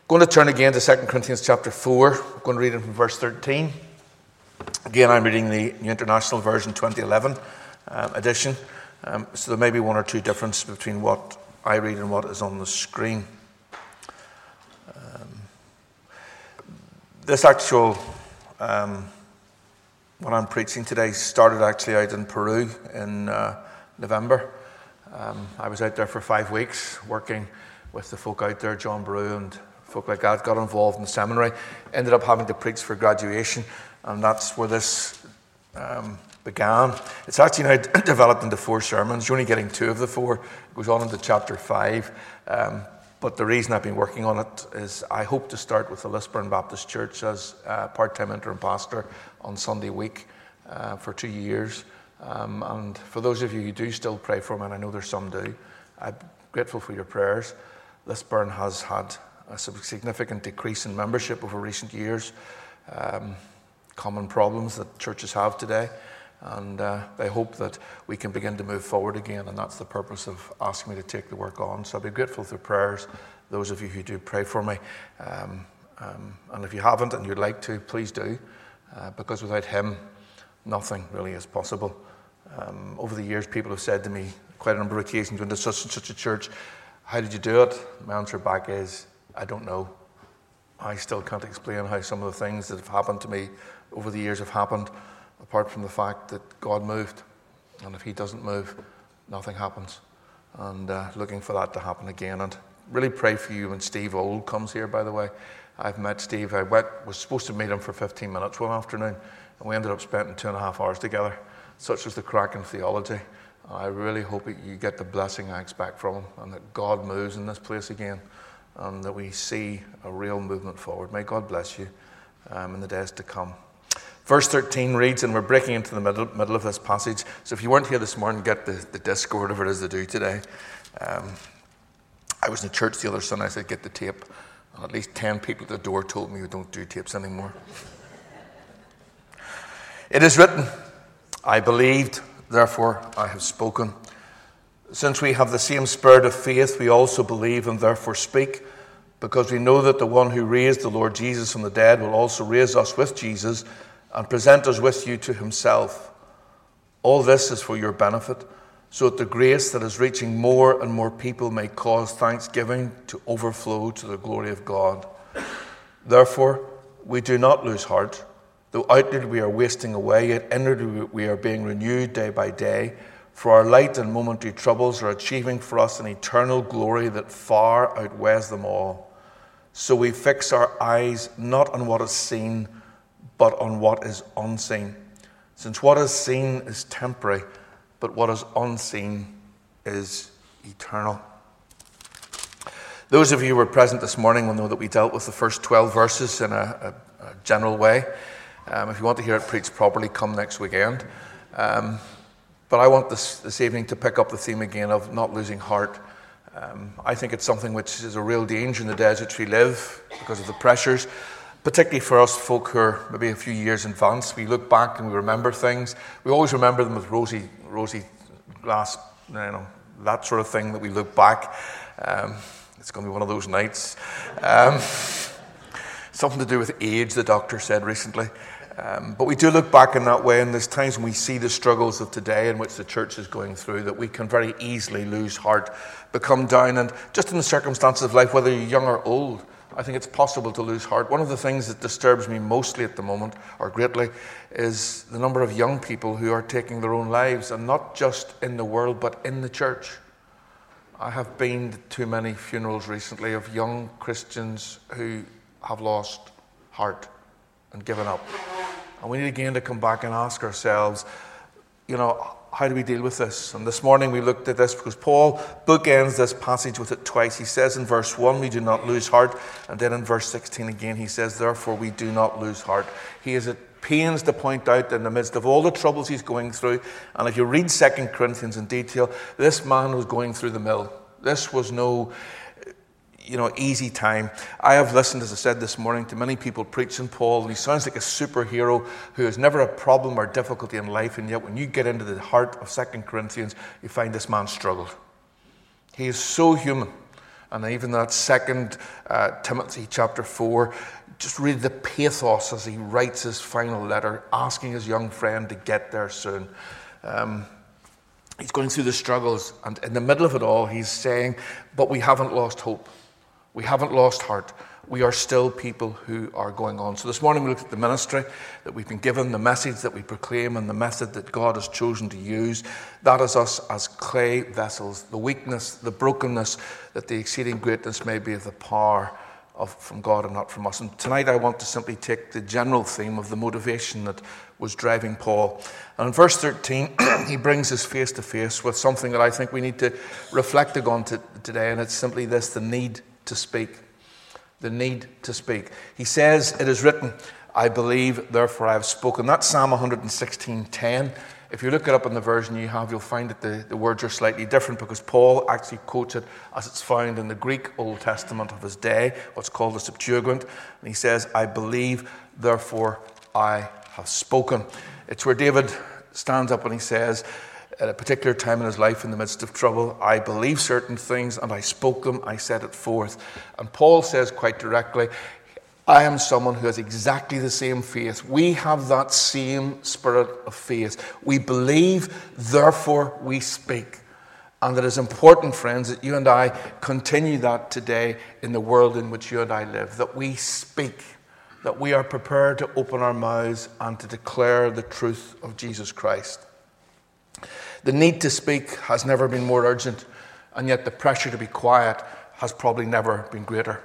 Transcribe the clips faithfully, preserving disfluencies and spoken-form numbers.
Going to turn again to Second Corinthians chapter four. I'm going to read it from verse thirteen. Again, I'm reading the New International Version twenty eleven um, edition. Um, so there may be one or two differences between what I read and what is on the screen. Um, this actual, um, what I'm preaching today, started actually out in Peru in uh, November. Um, I was out there for five weeks working with the folk out there, John Brew and folk like that, got involved in the seminary, ended up having to preach for graduation, and that's where this um, began. It's actually now developed into four sermons. You're only getting two of the four. It goes on into chapter five. Um, but the reason I've been working on it is I hope to start with the Lisburn Baptist Church as a part-time interim pastor on Sunday week uh, for two years. Um, and for those of you who do still pray for me, and I know there's some do, I'm grateful for your prayers. Lisburn has had a significant decrease in membership over recent years, um, common problems that churches have today, and uh, I hope that we can begin to move forward again, and that's the purpose of asking me to take the work on. So I'll be grateful for prayers, those of you who do pray for me, um, um, and if you haven't and you'd like to, please do, uh, because without him, nothing really is possible. Um, over the years, people have said to me quite a number of occasions, went to such and such a church, how did you do it? My answer back is, I don't know. I still can't explain how some of the things that have happened to me over the years have happened, apart from the fact that God moved. And if he doesn't move, nothing happens. And uh, looking for that to happen again. And really pray for you when Steve Old comes here, by the way. I've met Steve. I went, was supposed to meet him for fifteen minutes one afternoon, and we ended up spending two and a half hours together. Such was the crack in theology. I really hope that you get the blessing I expect from him, and that God moves in this place again, and that we see a real movement forward. May God bless you um, in the days to come. Verse thirteen reads, and we're breaking into the middle, middle of this passage. So if you weren't here this morning, get the, the disc or whatever it is they do today. Um, I was in church the other Sunday, I said, get the tape. And at least ten people at the door told me we don't do tapes anymore. It is written, I believed, therefore I have spoken. Since we have the same spirit of faith, we also believe and therefore speak, because we know that the one who raised the Lord Jesus from the dead will also raise us with Jesus and present us with you to himself. All this is for your benefit, so that the grace that is reaching more and more people may cause thanksgiving to overflow to the glory of God. Therefore, we do not lose heart. Though outwardly we are wasting away, yet inwardly we are being renewed day by day. For our light and momentary troubles are achieving for us an eternal glory that far outweighs them all. So we fix our eyes not on what is seen, but on what is unseen. Since what is seen is temporary, but what is unseen is eternal. Those of you who were present this morning will know that we dealt with the first twelve verses in a, a, a general way. Um, if you want to hear it preached properly, come next weekend. Um, But I want this, this evening to pick up the theme again of not losing heart. Um, I think it's something which is a real danger in the days which we live because of the pressures, particularly for us folk who are maybe a few years in advance. We look back and we remember things. We always remember them with rosy, rosy glass, you know, that sort of thing that we look back. Um, it's going to be one of those nights. Um, something to do with age, the doctor said recently. Um, but we do look back in that way, and there's times when we see the struggles of today in which the church is going through that we can very easily lose heart, become down, and just in the circumstances of life, whether you're young or old, I think it's possible to lose heart. One of the things that disturbs me mostly at the moment, or greatly, is the number of young people who are taking their own lives, and not just in the world, but in the church. I have been to too many funerals recently of young Christians who have lost heart and given up. And we need again to come back and ask ourselves, you know, how do we deal with this? And this morning we looked at this because Paul bookends this passage with it twice. He says in verse one, we do not lose heart. And then in verse sixteen again, he says, therefore we do not lose heart. He is at pains to point out in the midst of all the troubles he's going through. And if you read Second Corinthians in detail, this man was going through the mill. This was no, you know, easy time. I have listened, as I said this morning, to many people preaching Paul, and he sounds like a superhero who has never a problem or difficulty in life, and yet when you get into the heart of Second Corinthians, you find this man struggled. He is so human. And even that second uh, Timothy chapter four, just read the pathos as he writes his final letter, asking his young friend to get there soon. Um, he's going through the struggles, and in the middle of it all, he's saying, but we haven't lost hope. We haven't lost heart. We are still people who are going on. So this morning we looked at the ministry that we've been given, the message that we proclaim, and the method that God has chosen to use. That is us as clay vessels, the weakness, the brokenness, that the exceeding greatness may be of the power of from God and not from us. And tonight I want to simply take the general theme of the motivation that was driving Paul. And in verse thirteen, he brings us face to face with something that I think we need to reflect on to, today, and it's simply this: the need to speak. The need to speak. He says, it is written, I believe, therefore I have spoken. That's Psalm one sixteen ten. If you look it up in the version you have, you'll find that the, the words are slightly different, because Paul actually quotes it as it's found in the Greek Old Testament of his day, what's called the Septuagint. And he says, I believe, therefore I have spoken. It's where David stands up and he says, at a particular time in his life, in the midst of trouble, I believe certain things and I spoke them, I set it forth. And Paul says quite directly, I am someone who has exactly the same faith. We have that same spirit of faith. We believe, therefore we speak. And it is important, friends, that you and I continue that today in the world in which you and I live, that we speak, that we are prepared to open our mouths and to declare the truth of Jesus Christ. The need to speak has never been more urgent, and yet the pressure to be quiet has probably never been greater.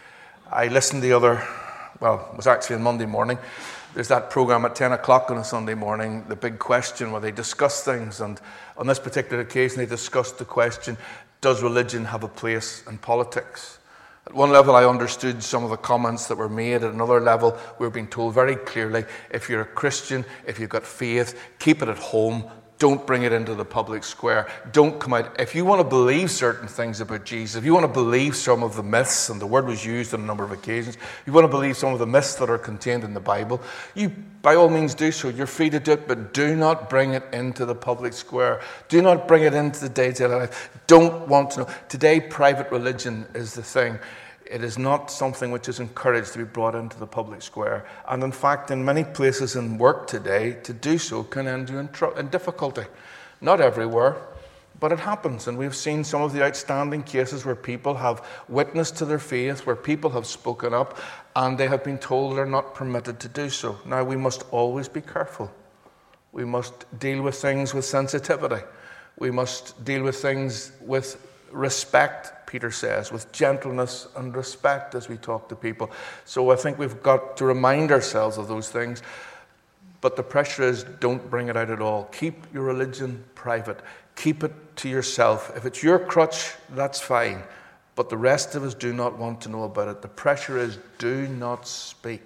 I listened the other, well, it was actually on Monday morning. There's that program at ten o'clock on a Sunday morning, The Big Question, where they discuss things. And on this particular occasion, they discussed the question, does religion have a place in politics? At one level, I understood some of the comments that were made. At another level, we were being told very clearly, if you're a Christian, if you've got faith, keep it at home. Don't bring it into the public square. Don't come out. If you want to believe certain things about Jesus, if you want to believe some of the myths, and the word was used on a number of occasions, if you want to believe some of the myths that are contained in the Bible, you by all means do so. You're free to do it, but do not bring it into the public square. Do not bring it into the day-to-day life. Don't want to know. Today, private religion is the thing. It is not something which is encouraged to be brought into the public square. And in fact, in many places in work today, to do so can end you in, tr- in difficulty. Not everywhere, but it happens. And we've seen some of the outstanding cases where people have witnessed to their faith, where people have spoken up, and they have been told they're not permitted to do so. Now, we must always be careful. We must deal with things with sensitivity. We must deal with things with respect, Peter says, with gentleness and respect as we talk to people. So I think we've got to remind ourselves of those things. But the pressure is, don't bring it out at all. Keep your religion private. Keep it to yourself. If it's your crutch, that's fine. But the rest of us do not want to know about it. The pressure is, do not speak.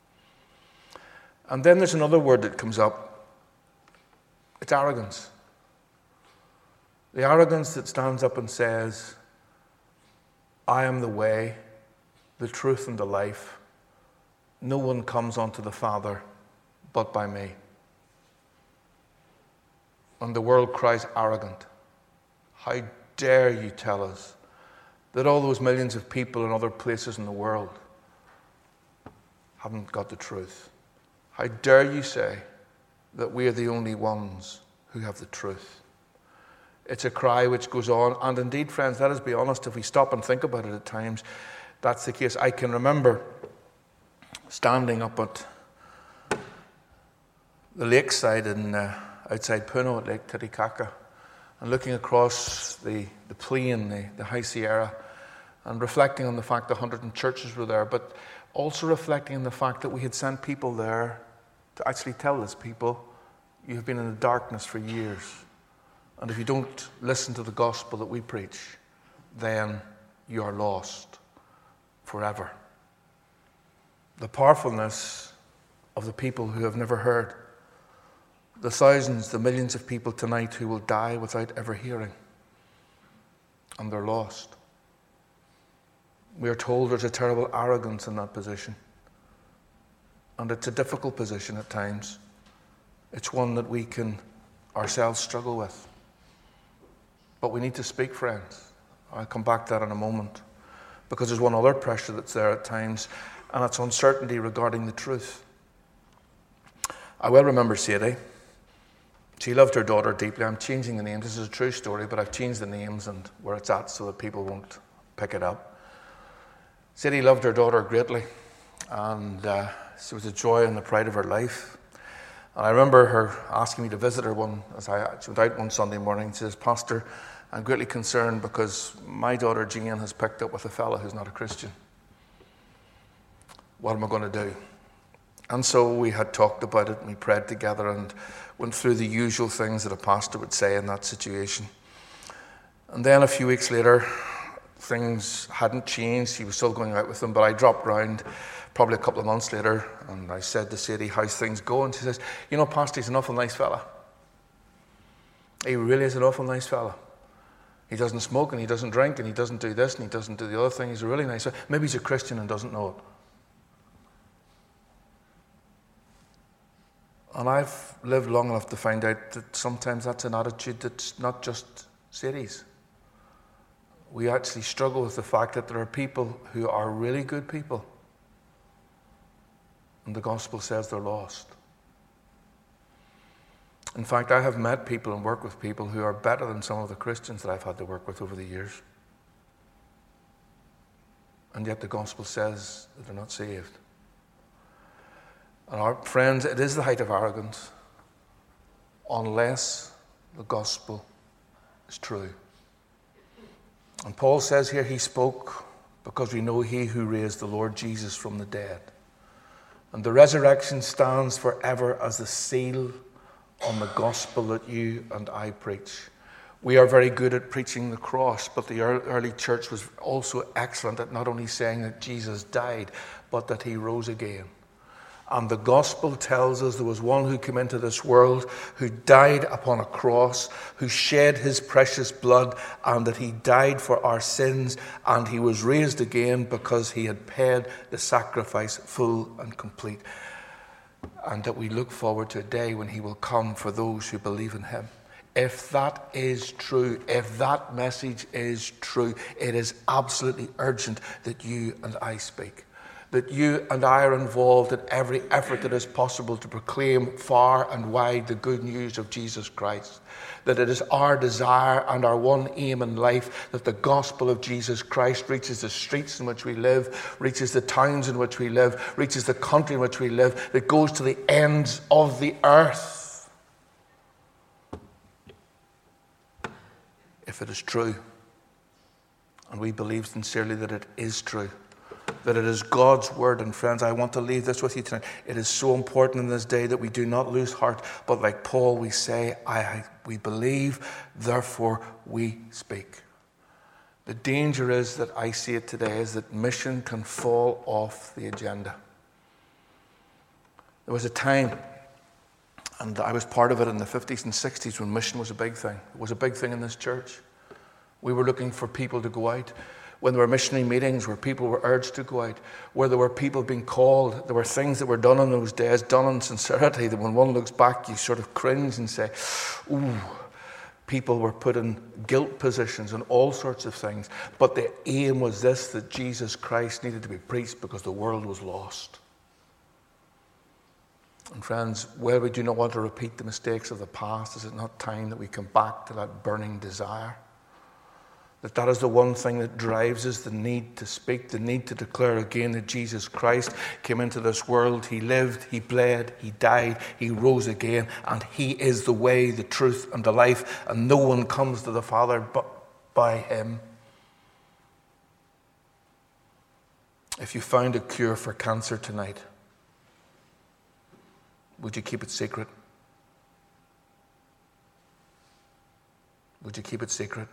And then there's another word that comes up. It's arrogance. The arrogance that stands up and says, I am the way, the truth, and the life. No one comes unto the Father but by me. And the world cries arrogant. How dare you tell us that all those millions of people in other places in the world haven't got the truth? How dare you say that we are the only ones who have the truth? It's a cry which goes on, and indeed, friends, let us be honest, if we stop and think about it at times, that's the case. I can remember standing up at the lakeside in, uh, outside Puno at Lake Titicaca, and looking across the, the plain, the, the High Sierra, and reflecting on the fact that one hundred churches were there, but also reflecting on the fact that we had sent people there to actually tell this people, you have been in the darkness for years. And if you don't listen to the gospel that we preach, then you are lost forever. The powerfulness of the people who have never heard. The thousands, the millions of people tonight who will die without ever hearing. And they're lost. We are told there's a terrible arrogance in that position. And it's a difficult position at times. It's one that we can ourselves struggle with. But we need to speak, friends. I'll come back to that in a moment. Because there's one other pressure that's there at times, and it's uncertainty regarding the truth. I well remember Sadie. She loved her daughter deeply. I'm changing the names. This is a true story, but I've changed the names and where it's at so that people won't pick it up. Sadie loved her daughter greatly, and uh, she was the joy and the pride of her life. And I remember her asking me to visit her one, as I she went out one Sunday morning. She says, "Pastor, I'm greatly concerned because my daughter Jane has picked up with a fellow who's not a Christian. What am I going to do?" And so we had talked about it, and we prayed together and went through the usual things that a pastor would say in that situation. And then a few weeks later, things hadn't changed. He was still going out with them, but I dropped round probably a couple of months later, and I said to Sadie, "How's things going?" She says, "You know, Pastor, he's an awful nice fella. He really is an awful nice fella. He doesn't smoke, and he doesn't drink, and he doesn't do this, and he doesn't do the other thing. He's a really nice fella. Maybe he's a Christian and doesn't know it." And I've lived long enough to find out that sometimes that's an attitude that's not just Sadie's. We actually struggle with the fact that there are people who are really good people, and the gospel says they're lost. In fact, I have met people and worked with people who are better than some of the Christians that I've had to work with over the years. And yet the gospel says that they're not saved. And our friends, it is the height of arrogance unless the gospel is true. And Paul says here he spoke because we know he who raised the Lord Jesus from the dead. And the resurrection stands forever as the seal on the gospel that you and I preach. We are very good at preaching the cross, but the early church was also excellent at not only saying that Jesus died, but that he rose again. And the gospel tells us there was one who came into this world, who died upon a cross, who shed his precious blood, and that he died for our sins, and he was raised again because he had paid the sacrifice full and complete. And that we look forward to a day when he will come for those who believe in him. If that is true, if that message is true, it is absolutely urgent that you and I speak. That you and I are involved in every effort that is possible to proclaim far and wide the good news of Jesus Christ. That it is our desire and our one aim in life that the gospel of Jesus Christ reaches the streets in which we live, reaches the towns in which we live, reaches the country in which we live, that goes to the ends of the earth. If it is true, and we believe sincerely that it is true, that it is God's word. And friends, I want to leave this with you tonight. It is so important in this day that we do not lose heart, but like Paul, we say, I, I, we believe, therefore we speak. The danger is that I see it today is that mission can fall off the agenda. There was a time, and I was part of it in the fifties and sixties when mission was a big thing. It was a big thing in this church. We were looking for people to go out. When there were missionary meetings where people were urged to go out, where there were people being called, there were things that were done in those days, done in sincerity, that when one looks back, you sort of cringe and say, ooh, people were put in guilt positions and all sorts of things. But the aim was this, that Jesus Christ needed to be preached because the world was lost. And friends, while we do not want to repeat the mistakes of the past, is it not time that we come back to that burning desire? That that is the one thing that drives us, the need to speak, the need to declare again that Jesus Christ came into this world. He lived, he bled, he died, he rose again, and he is the way, the truth, and the life, and no one comes to the Father but by him. If you found a cure for cancer tonight, would you keep it secret? Would you keep it secret?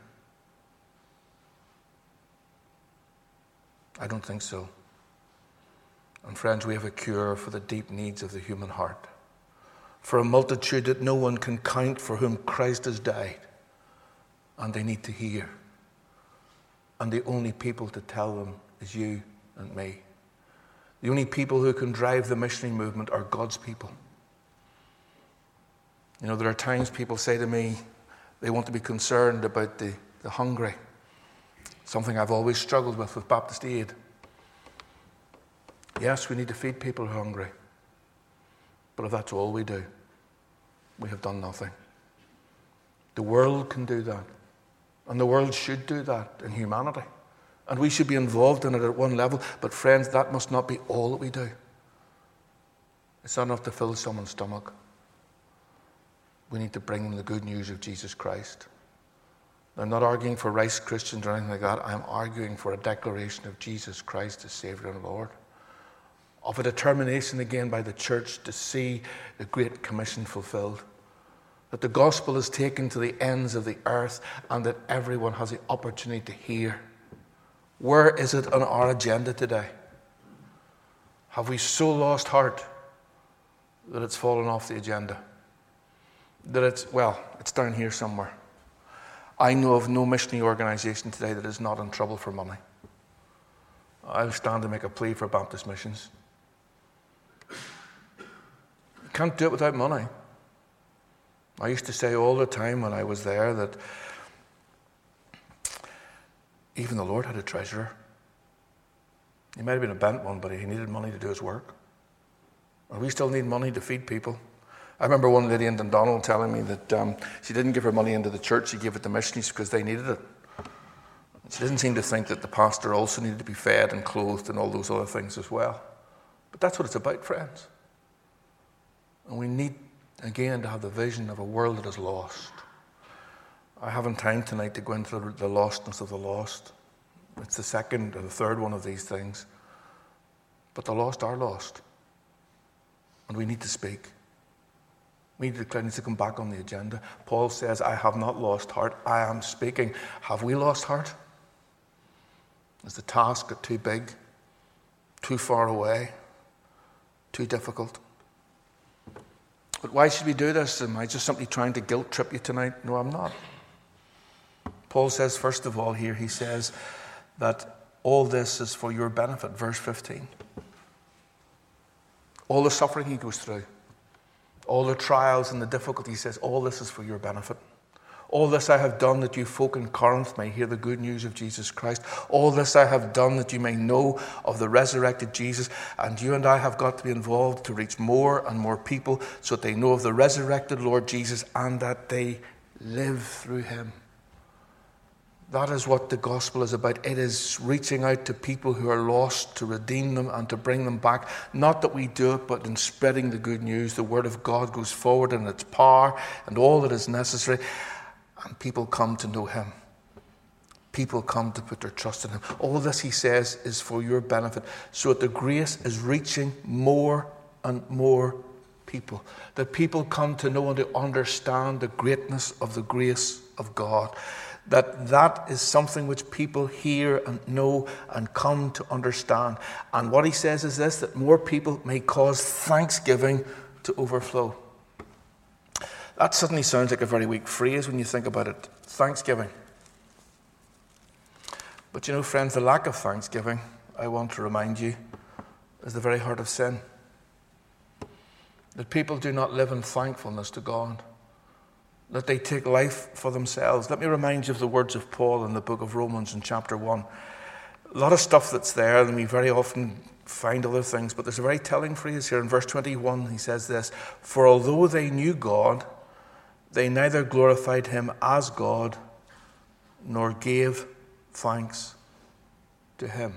I don't think so. And friends, we have a cure for the deep needs of the human heart. For a multitude that no one can count, for whom Christ has died. And they need to hear. And the only people to tell them is you and me. The only people who can drive the missionary movement are God's people. You know, there are times people say to me, they want to be concerned about the, the hungry. Something I've always struggled with with Baptist Aid. Yes, we need to feed people who are hungry. But if that's all we do, we have done nothing. The world can do that. And the world should do that in humanity. And we should be involved in it at one level. But friends, that must not be all that we do. It's not enough to fill someone's stomach. We need to bring them the good news of Jesus Christ. I'm not arguing for rice Christians or anything like that. I'm arguing for a declaration of Jesus Christ as Savior and Lord. Of a determination again by the church to see the Great Commission fulfilled. That the gospel is taken to the ends of the earth and that everyone has the opportunity to hear. Where is it on our agenda today? Have we so lost heart that it's fallen off the agenda? That it's, well, it's down here somewhere. I know of no missionary organization today that is not in trouble for money. I'll stand to make a plea for Baptist missions. You can't do it without money. I used to say all the time when I was there that even the Lord had a treasurer. He might have been a bent one, but he needed money to do his work. And we still need money to feed people. I remember one lady in Dundonald telling me that um, she didn't give her money into the church, she gave it to missionaries because they needed it. She didn't seem to think that the pastor also needed to be fed and clothed and all those other things as well. But that's what it's about, friends. And we need, again, to have the vision of a world that is lost. I haven't time tonight to go into the lostness of the lost. It's the second or the third one of these things. But the lost are lost. And we need to speak. We need to declare, needs to come back on the agenda. Paul says, I have not lost heart. I am speaking. Have we lost heart? Is the task too big, too far away, too difficult? But why should we do this? Am I just simply trying to guilt trip you tonight? No, I'm not. Paul says, first of all, here he says that all this is for your benefit. Verse fifteen. All the suffering he goes through, all the trials and the difficulty, he says, all this is for your benefit. All this I have done that you folk in Corinth may hear the good news of Jesus Christ. All this I have done that you may know of the resurrected Jesus. And you and I have got to be involved to reach more and more people so that they know of the resurrected Lord Jesus and that they live through him. That is what the gospel is about. It is reaching out to people who are lost, to redeem them and to bring them back. Not that we do it, but in spreading the good news. The word of God goes forward in its power and all that is necessary. And people come to know him. People come to put their trust in him. All this, he says, is for your benefit. So that the grace is reaching more and more people. That people come to know and to understand the greatness of the grace of God. That that is something which people hear and know and come to understand. And what he says is this, that more people may cause thanksgiving to overflow. That suddenly sounds like a very weak phrase when you think about it. Thanksgiving. But you know, friends, the lack of thanksgiving, I want to remind you, is the very heart of sin. That people do not live in thankfulness to God. That they take life for themselves. Let me remind you of the words of Paul in the book of Romans in chapter one. A lot of stuff that's there, and we very often find other things, but there's a very telling phrase here in verse twenty-one. He says this, for although they knew God, they neither glorified him as God, nor gave thanks to him.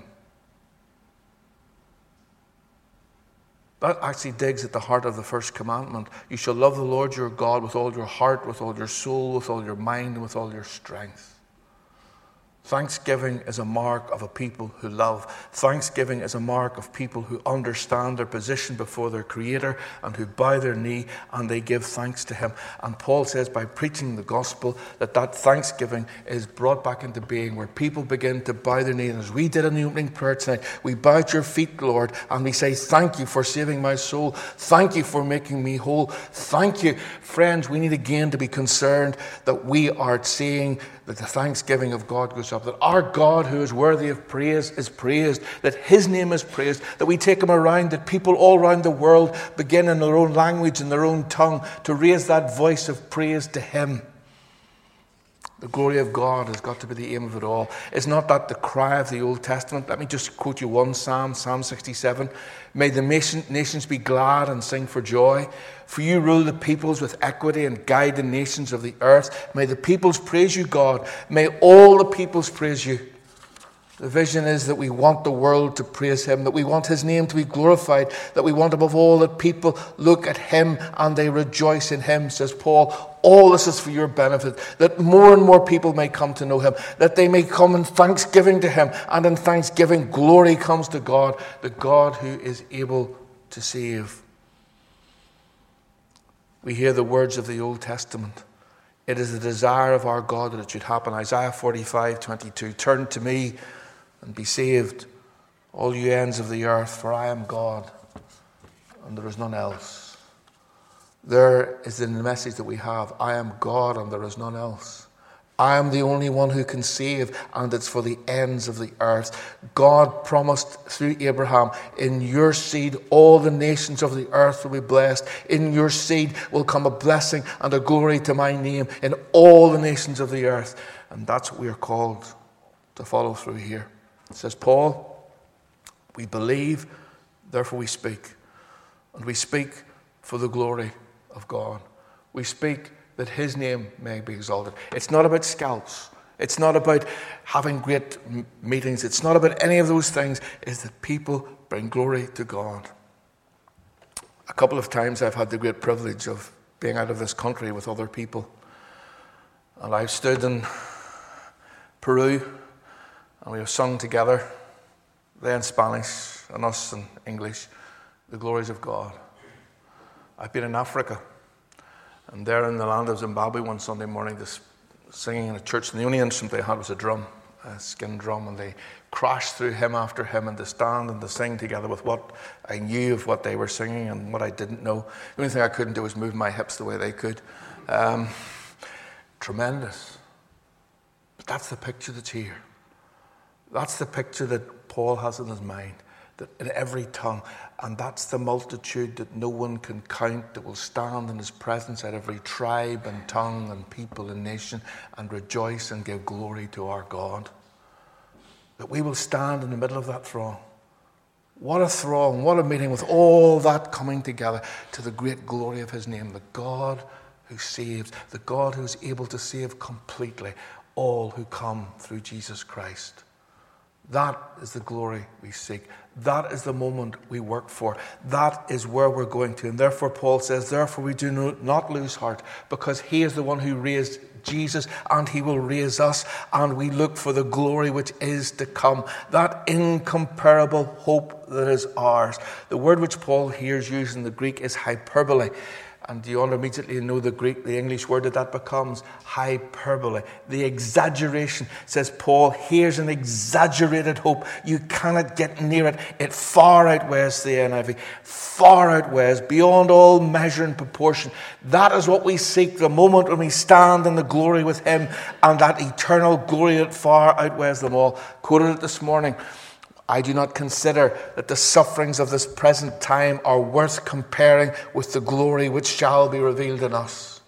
That actually digs at the heart of the first commandment. You shall love the Lord your God with all your heart, with all your soul, with all your mind, and with all your strength. Thanksgiving is a mark of a people who love. Thanksgiving is a mark of people who understand their position before their Creator and who bow their knee and they give thanks to him. And Paul says by preaching the gospel that that thanksgiving is brought back into being where people begin to bow their knee. And as we did in the opening prayer tonight, we bow at your feet, Lord, and we say, thank you for saving my soul. Thank you for making me whole. Thank you. Friends, we need again to be concerned that we are seeing that the thanksgiving of God goes up, that our God who is worthy of praise is praised, that his name is praised, that we take him around, that people all around the world begin in their own language, in their own tongue, to raise that voice of praise to him. The glory of God has got to be the aim of it all. Is not that the cry of the Old Testament? Let me just quote you one psalm, Psalm sixty-seven. May the nation, nations be glad and sing for joy. For you rule the peoples with equity and guide the nations of the earth. May the peoples praise you, God. May all the peoples praise you. The vision is that we want the world to praise him, that we want his name to be glorified, that we want above all that people look at him and they rejoice in him, says Paul. All this is for your benefit, that more and more people may come to know him, that they may come in thanksgiving to him, and in thanksgiving glory comes to God, the God who is able to save. We hear the words of the Old Testament. It is the desire of our God that it should happen. Isaiah forty-five twenty-two. Turn to me and be saved, all you ends of the earth, for I am God, and there is none else. There is the message that we have. I am God, and there is none else. I am the only one who can save, and it's for the ends of the earth. God promised through Abraham, in your seed all the nations of the earth will be blessed. In your seed will come a blessing and a glory to my name in all the nations of the earth. And that's what we are called to follow through here. It says, Paul, we believe, therefore we speak. And we speak for the glory of God. We speak that his name may be exalted. It's not about scalps. It's not about having great m- meetings. It's not about any of those things. It's that people bring glory to God. A couple of times I've had the great privilege of being out of this country with other people. And I've stood in Peru, and we have sung together, they in Spanish and us in English, the glories of God. I've been in Africa, and there in the land of Zimbabwe one Sunday morning, this singing in a church, and the only instrument they had was a drum, a skin drum, and they crashed through hymn after hymn, and to stand and to sing together with what I knew of what they were singing and what I didn't know. The only thing I couldn't do was move my hips the way they could. Um, tremendous. But that's the picture that's here. That's the picture that Paul has in his mind, that in every tongue, and that's the multitude that no one can count that will stand in his presence at every tribe and tongue and people and nation and rejoice and give glory to our God. That we will stand in the middle of that throng. What a throng, what a meeting with all that coming together to the great glory of his name, the God who saves, the God who is able to save completely all who come through Jesus Christ. That is the glory we seek. That is the moment we work for. That is where we're going to. And therefore, Paul says, therefore we do not lose heart, because he is the one who raised Jesus, and he will raise us, and we look for the glory which is to come. That incomparable hope that is ours. The word which Paul here is used in the Greek is hyperbole. And you all immediately know the Greek, the English word that that becomes, hyperbole. The exaggeration, says Paul, here's an exaggerated hope. You cannot get near it. It far outweighs the N I V, far outweighs, beyond all measure and proportion. That is what we seek, the moment when we stand in the glory with him, and that eternal glory that far outweighs them all. Quoted it this morning. I do not consider that the sufferings of this present time are worth comparing with the glory which shall be revealed in us.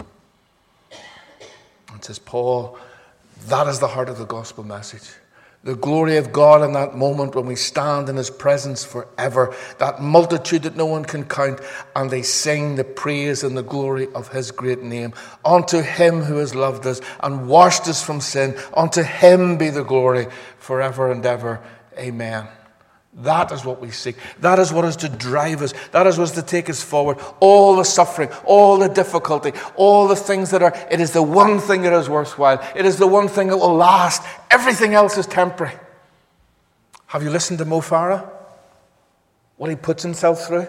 And says Paul, that is the heart of the gospel message. The glory of God in that moment when we stand in his presence forever. That multitude that no one can count, and they sing the praise and the glory of his great name. Unto him who has loved us and washed us from sin, unto him be the glory forever and ever. Amen. That is what we seek. That is what is to drive us. That is what is to take us forward. All the suffering, all the difficulty, all the things that are, it is the one thing that is worthwhile. It is the one thing that will last. Everything else is temporary. Have you listened to Mo Farah? What he puts himself through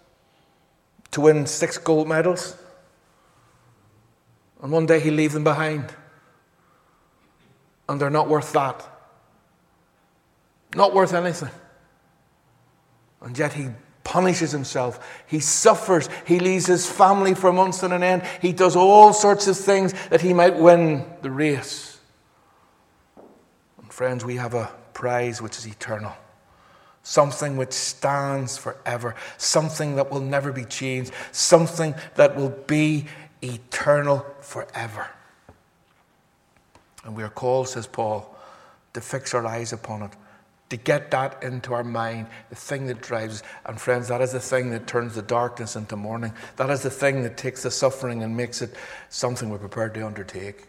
to win six gold medals? And one day he'll leave them behind. And they're not worth that. Not worth anything. And yet he punishes himself. He suffers. He leaves his family for months on an end. He does all sorts of things that he might win the race. And friends, we have a prize which is eternal. Something which stands forever. Something that will never be changed. Something that will be eternal forever. And we are called, says Paul, to fix our eyes upon it, to get that into our mind, the thing that drives us. And friends, that is the thing that turns the darkness into morning. That is the thing that takes the suffering and makes it something we're prepared to undertake.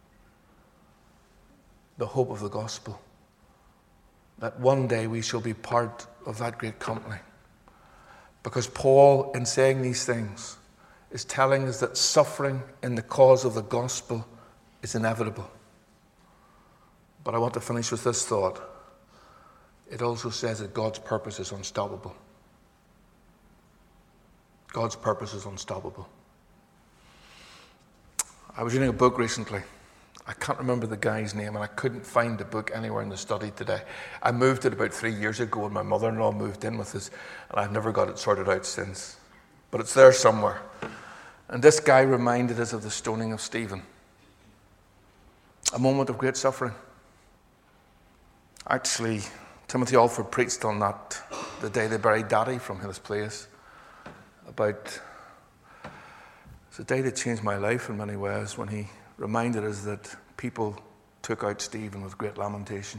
The hope of the gospel. That one day we shall be part of that great company. Because Paul, in saying these things, is telling us that suffering in the cause of the gospel is inevitable. But I want to finish with this thought. It also says that God's purpose is unstoppable. God's purpose is unstoppable. I was reading a book recently. I can't remember the guy's name, and I couldn't find the book anywhere in the study today. I moved it about three years ago when my mother-in-law moved in with us, and I've never got it sorted out since. But it's there somewhere. And this guy reminded us of the stoning of Stephen. A moment of great suffering. Actually, Timothy Alford preached on that the day they buried Daddy from his place. About, it's a day that changed my life in many ways when he reminded us that people took out Stephen with great lamentation.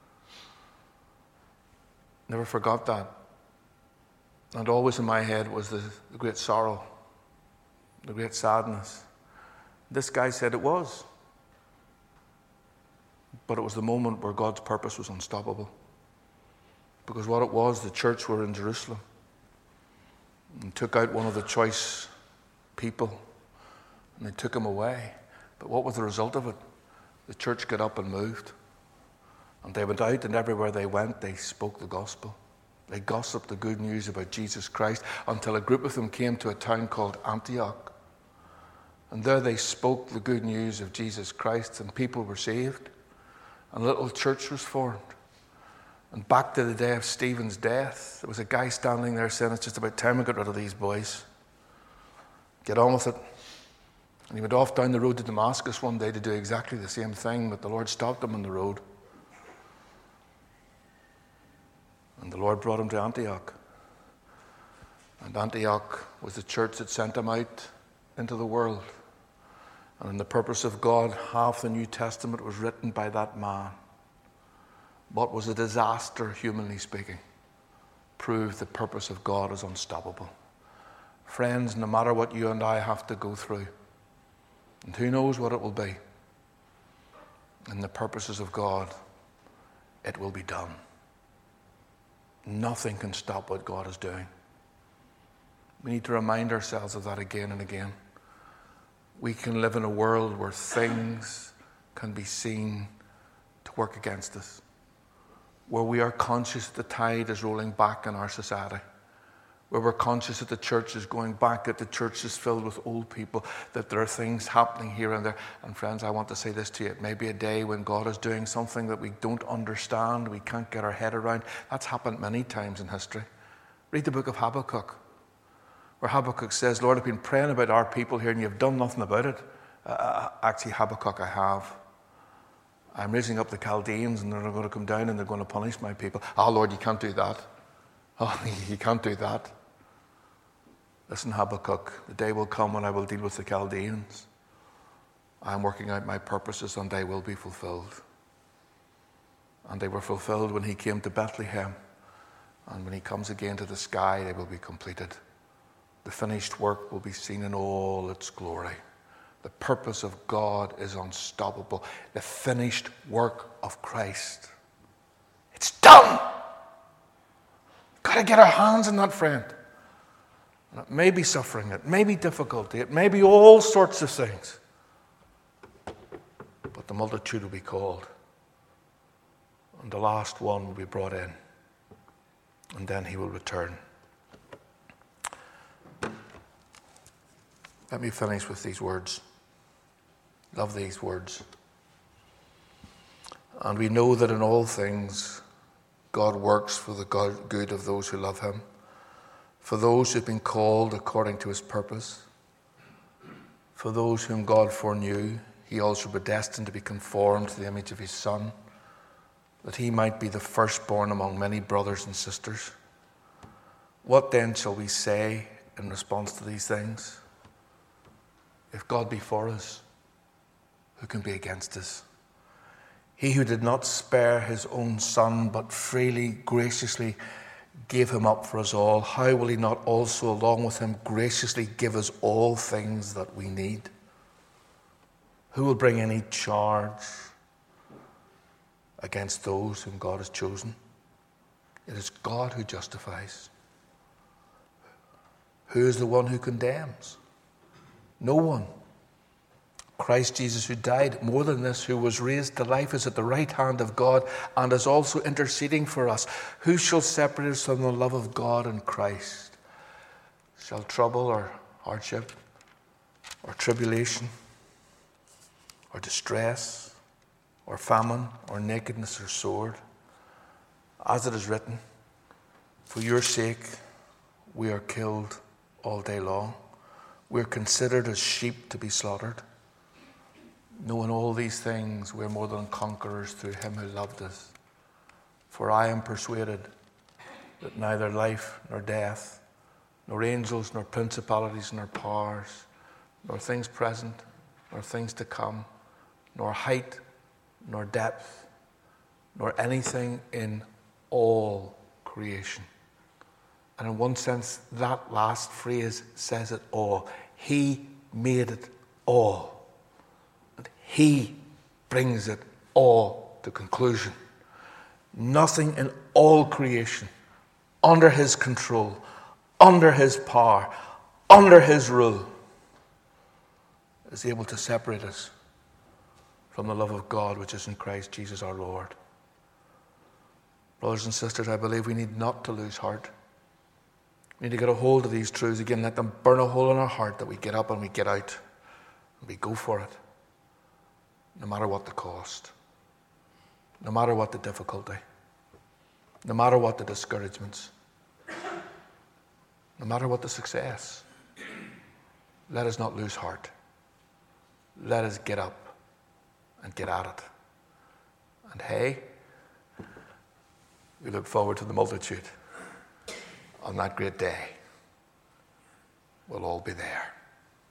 Never forgot that. And always in my head was the, the great sorrow, the great sadness. This guy said it was. But it was the moment where God's purpose was unstoppable. Because what it was, the church were in Jerusalem and took out one of the choice people and they took him away. But what was the result of it? The church got up and moved. And they went out, and everywhere they went, they spoke the gospel. They gossiped the good news about Jesus Christ until a group of them came to a town called Antioch. And there they spoke the good news of Jesus Christ, and people were saved. And a little church was formed. And back to the day of Stephen's death, there was a guy standing there saying, it's just about time we got rid of these boys. Get on with it. And he went off down the road to Damascus one day to do exactly the same thing, but the Lord stopped him on the road. And the Lord brought him to Antioch. And Antioch was the church that sent him out into the world. And in the purpose of God, half the New Testament was written by that man. What was a disaster, humanly speaking, proved the purpose of God is unstoppable. Friends, no matter what you and I have to go through, and who knows what it will be, in the purposes of God, it will be done. Nothing can stop what God is doing. We need to remind ourselves of that again and again. We can live in a world where things can be seen to work against us, where we are conscious that the tide is rolling back in our society, where we're conscious that the church is going back, that the church is filled with old people, that there are things happening here and there. And friends, I want to say this to you. It may be a day when God is doing something that we don't understand, we can't get our head around. That's happened many times in history. Read the book of Habakkuk, where Habakkuk says, Lord, I've been praying about our people here and you've done nothing about it. Uh, actually, Habakkuk, I have. I'm raising up the Chaldeans and they're going to come down and they're going to punish my people. Oh, Lord, you can't do that. Oh, you can't do that. Listen, Habakkuk, the day will come when I will deal with the Chaldeans. I'm working out my purposes and they will be fulfilled. And they were fulfilled when he came to Bethlehem. And when he comes again to the sky, they will be completed. The finished work will be seen in all its glory. The purpose of God is unstoppable. The finished work of Christ. It's done! Got to get our hands on that, friend. And it may be suffering, it may be difficulty, it may be all sorts of things. But the multitude will be called. And the last one will be brought in. And then he will return. Let me finish with these words. Love these words. And we know that in all things God works for the good of those who love him, for those who have been called according to his purpose. For those whom God foreknew, he also predestined to be conformed to the image of his Son, that he might be the firstborn among many brothers and sisters. What then shall we say in response to these things? If God be for us, who can be against us? He who did not spare his own Son, but freely, graciously gave him up for us all, how will he not also, along with him, graciously give us all things that we need? Who will bring any charge against those whom God has chosen? It is God who justifies. Who is the one who condemns? No one. Christ Jesus, who died, more than this, who was raised to life, is at the right hand of God and is also interceding for us. Who shall separate us from the love of God in Christ? Shall trouble or hardship or tribulation or distress or famine or nakedness or sword? As it is written, for your sake we are killed all day long. We are considered as sheep to be slaughtered. Knowing all these things, we are more than conquerors through him who loved us. For I am persuaded that neither life nor death, nor angels, nor principalities, nor powers, nor things present, nor things to come, nor height, nor depth, nor anything in all creation. And in one sense, that last phrase says it all. He made it all. And he brings it all to conclusion. Nothing in all creation, under his control, under his power, under his rule, is able to separate us from the love of God which is in Christ Jesus our Lord. Brothers and sisters, I believe we need not to lose heart. We need to get a hold of these truths again, let them burn a hole in our heart, that we get up and we get out and we go for it, no matter what the cost, no matter what the difficulty, no matter what the discouragements, no matter what the success. Let us not lose heart. Let us get up and get at it. And hey, we look forward to the multitude on that great day. We'll all be there.